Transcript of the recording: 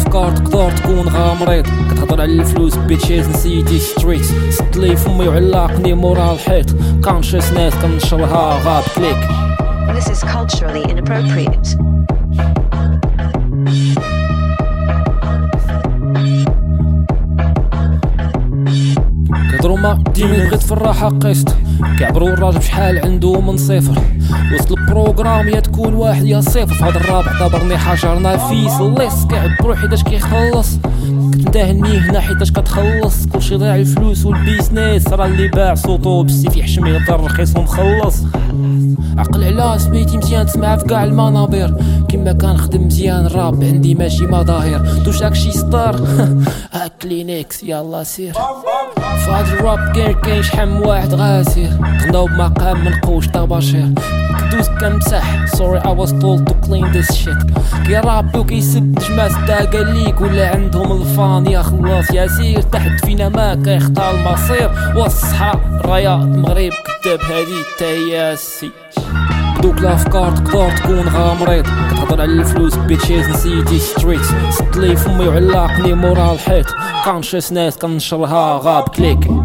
الافكار تقدر تكون غامريض كتهضر على الفلوس بيتشيز نسيتي ستريت سطلي فمي وعلاقني مورا الحيط كونشس ناس كنشرها غاب كليك. This is culturally inappropriate. كيهضروا ما ديما بغيت في الراحة قسط كيعبروا الراجل شحال عنده من صفر وسط البروغرام يا تكون واحد يا صفر في هذا الرابع دابرني حجرنا فيس الليس كيعبروا حيتاش كيخلص كتندهني هنا حيتاش كتخلص كلشي ضايع الفلوس والبيزنس راه اللي باع صوتو بالسيف يحشم يهضر رخيص ومخلص عقل على سميتي مزيان تسمع في كاع المنابر كيما كنخدم مزيان الراب عندي ماشي مظاهر دوش داكشي ستار ها كلينكس يلا سير فهاد الراب كاين شحال واحد غاسير غناو بمقام منقوش طباشير كدوز كنمسح sorry I was told to clean this shit كيرابي وكيسب جماعة قال ليك ولا عندهم الفان يا خلاص يا سير تحت فينا ما كيختار المصير والصحراء الرايات المغرب كتاب هادي تاياسي دوك الافكار تقدر تكون غامريض كتهضر على الفلوس بيتشيز نسيتي ستريت سطلي فمي وعلاقني مورا الحيط كونشس ناس كنشرها غاب كليك.